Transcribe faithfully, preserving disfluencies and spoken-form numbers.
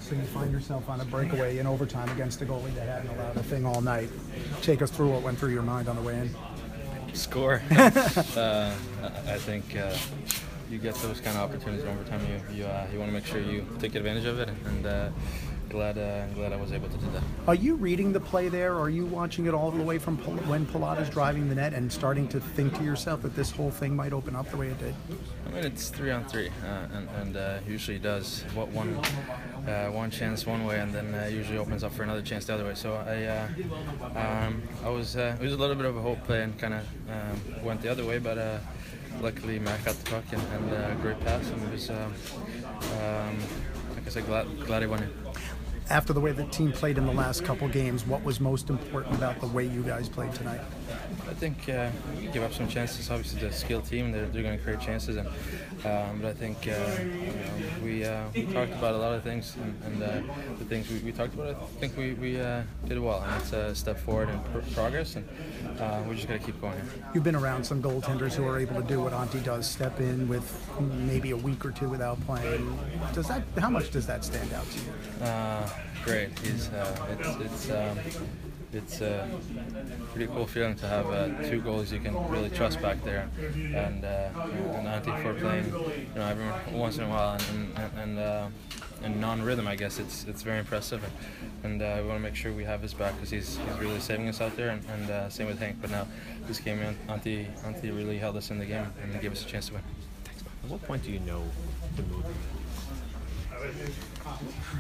So you find yourself on a breakaway in overtime against a goalie that hadn't allowed a thing all night. Take us through what went through your mind on the way in. Score. uh, I think uh, you get those kind of opportunities in overtime. You you, uh, you want to make sure you take advantage of it, and uh, glad uh, glad I was able to do that. Are you reading the play there? Or are you watching it all the way from Pil- when Pilata's driving the net and starting to think to yourself that this whole thing might open up the way it did? I mean, it's three on three, uh, and, and uh, usually does what one uh, one chance one way, and then uh, usually opens up for another chance the other way. So I uh, um, I was uh, it was a little bit of a hope play and kind of um, went the other way, but uh, luckily Mac got the puck and, and uh, great pass, and it was um, um, like I said, glad glad he won it. After the way the team played in the last couple games, what was most important about the way you guys played tonight? I think uh, we give up some chances. Obviously, the skilled team, they're, they're going to create chances, and um, but I think uh, you know, we, uh, we talked about a lot of things, and, and uh, the things we, we talked about, I think we, we uh, did well, and it's a step forward in pr- progress, and uh, we just got to keep going here. You've been around some goaltenders who are able to do what Antti does, step in with maybe a week or two without playing. Does that? How much does that stand out to you? Uh, great. He's uh, it's it's um, it's a pretty cool feeling to have uh, two goalies you can really trust back there, and uh, and Antti for playing, you know, every once in a while and and, and uh, in non-rhythm. I guess it's it's very impressive, and, and uh, we want to make sure we have his back because he's he's really saving us out there, and, and uh, same with Hank. But now this game, Antti Antti really held us in the game and gave us a chance to win. At what point do you know the movie?